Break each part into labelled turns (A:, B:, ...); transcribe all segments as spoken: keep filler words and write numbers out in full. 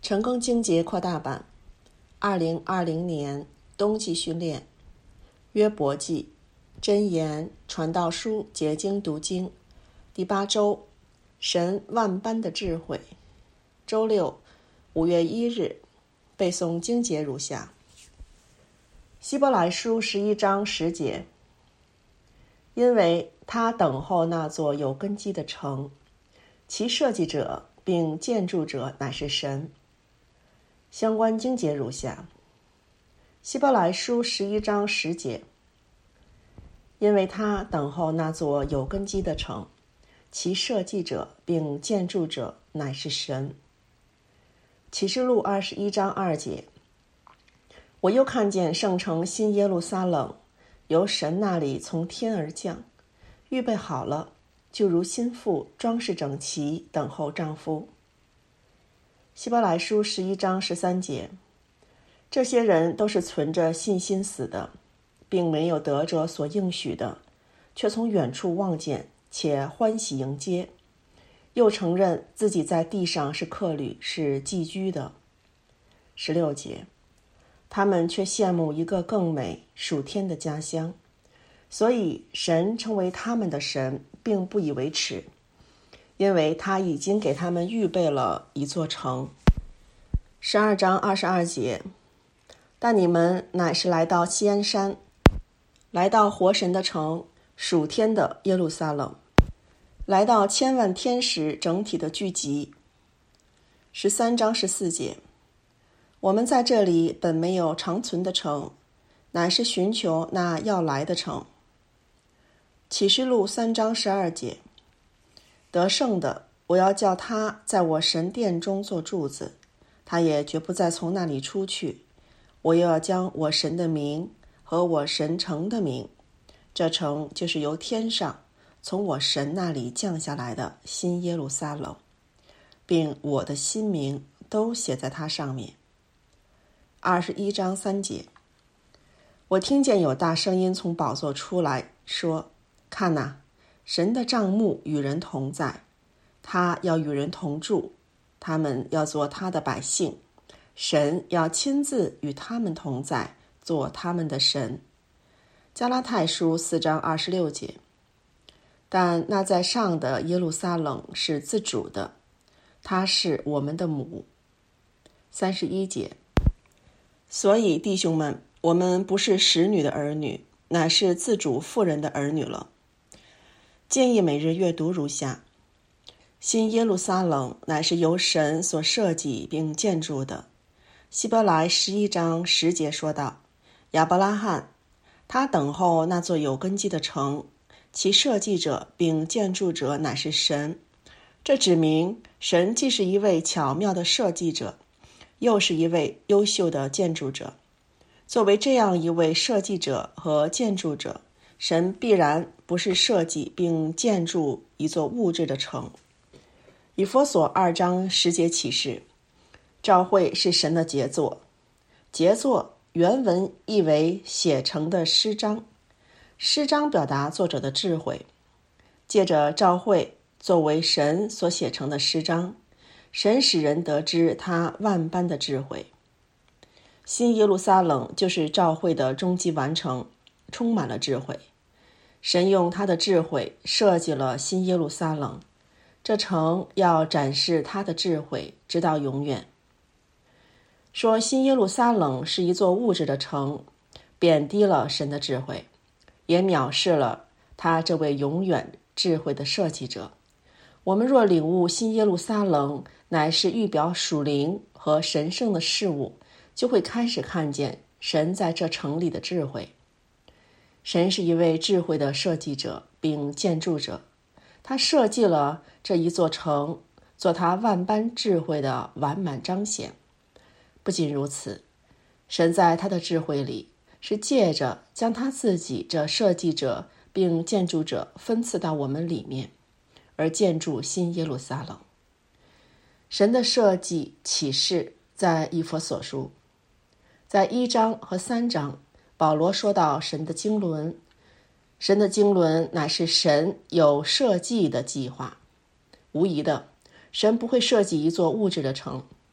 A: 成功经节扩大版，二零二零年冬季训练，约伯记、箴言、传道书解经读经，第八周，神万般的智慧。周六，五月一日，背诵经节如下：希伯来书十一章十节，因为他等候那座有根基的城，其设计者并建筑者乃是神。相关经节如下：希伯来书十一章十节，因为他等候那座有根基的城，其设计者并建筑者乃是神。启示录二十一章二节，我又看见圣城新耶路撒冷由神那里从天而降，预备好了，就如新妇装饰整齐，等候丈夫。希伯来书十一章十三节，这些人都是存着信心死的，并没有得着所应许的，却从远处望见，且欢喜迎接，又承认自己在地上是客旅，是寄居的。十六节，他们却羡慕一个更美属天的家乡，所以神称为他们的神，并不以为耻，因为他已经给他们预备了一座城。十二章二十二节，但你们乃是来到锡安山，来到活神的城，属天的耶路撒冷，来到千万天使整体的聚集。十三章十四节，我们在这里本没有长存的城，乃是寻求那要来的城。启示录三章十二节，得胜的，我要叫他在我神殿中做柱子，他也绝不再从那里出去。我又要将我神的名和我神城的名，这城就是由天上从我神那里降下来的新耶路撒冷，并我的新名都写在它上面。二十一章三节，我听见有大声音从宝座出来说，看哪，神的帐幕与人同在，他要与人同住，他们要做他的百姓，神要亲自与他们同在，做他们的神。加拉太书四章二十六节，但那在上的耶路撒冷是自主的，他是我们的母。三十一节，所以弟兄们，我们不是使女的儿女，乃是自主妇人的儿女了。建议每日阅读如下：新耶路撒冷乃是由神所设计并建筑的。希伯来十一章十节说道，亚伯拉罕，他等候那座有根基的城，其设计者并建筑者乃是神。这指明神既是一位巧妙的设计者，又是一位优秀的建筑者。作为这样一位设计者和建筑者，神必然不是设计并建筑一座物质的城。以弗所二章十节启示，召会是神的杰作。杰作原文意为写成的诗章，诗章表达作者的智慧。借着召会作为神所写成的诗章，神使人得知他万般的智慧。新耶路撒冷就是召会的终极完成，充满了智慧。神用他的智慧设计了新耶路撒冷，这城要展示他的智慧，直到永远。说新耶路撒冷是一座物质的城，贬低了神的智慧，也藐视了他这位永远智慧的设计者。我们若领悟新耶路撒冷乃是预表属灵和神圣的事物，就会开始看见神在这城里的智慧。神是一位智慧的设计者并建筑者，他设计了这一座城，做他万般智慧的完满彰显。不仅如此，神在他的智慧里是借着将他自己这设计者并建筑者分赐到我们里面，而建筑新耶路撒冷。神的设计启示在以弗所书，在一章和三章，保罗说到神的经纶，神的经纶乃是神有设计的计划。无疑的，神不会设计一座物质的城，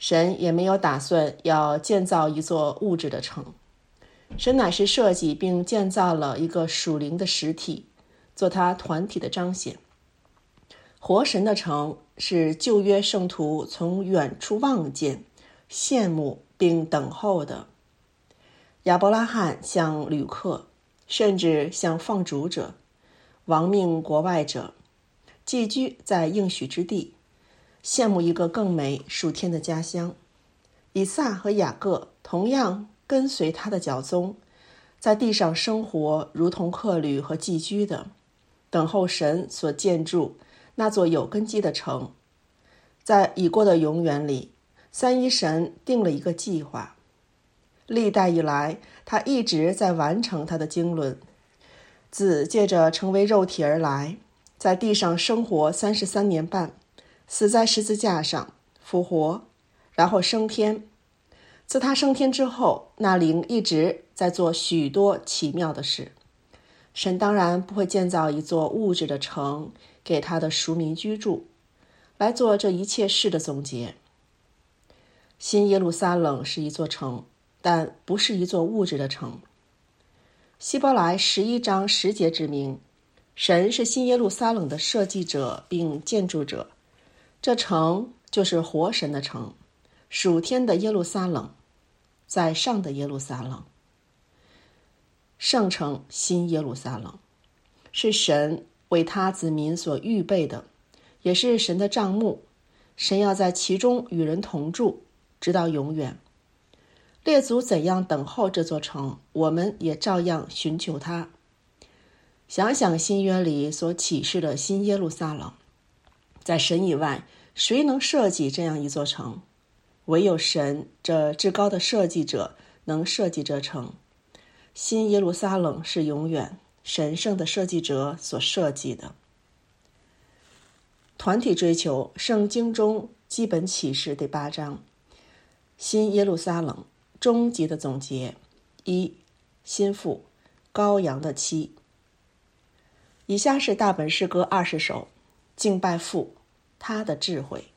A: 神也没有打算要建造一座物质的城，神乃是设计并建造了一个属灵的实体，做他团体的彰显。活神的城是旧约圣徒从远处望见、羡慕并等候的。亚伯拉罕像旅客，甚至像放逐者，亡命国外者，寄居在应许之地，羡慕一个更美属天的家乡。以撒和雅各同样跟随他的脚踪，在地上生活如同客旅和寄居的，等候神所建筑那座有根基的城。在已过的永远里，三一神定了一个计划，历代以来他一直在完成他的经纶。子借着成为肉体而来，在地上生活三十三年半，死在十字架上，复活，然后升天。自他升天之后，那灵一直在做许多奇妙的事。神当然不会建造一座物质的城给他的赎民居住，来做这一切事的总结。新耶路撒冷是一座城，但不是一座物质的城。希伯来十一章十节指明，神是新耶路撒冷的设计者并建筑者，这城就是活神的城，属天的耶路撒冷，在上的耶路撒冷。圣城新耶路撒冷是神为他子民所预备的，也是神的帐幕，神要在其中与人同住，直到永远。列祖怎样等候这座城，我们也照样寻求它。想想新约里所启示的新耶路撒冷，在神以外，谁能设计这样一座城？唯有神这至高的设计者能设计这城。新耶路撒冷是永远神圣的设计者所设计的。团体追求，圣经中基本启示第八章。新耶路撒冷终极的总结：一、心腹，羔羊的妻。以下是大本诗歌二十首，敬拜父，他的智慧。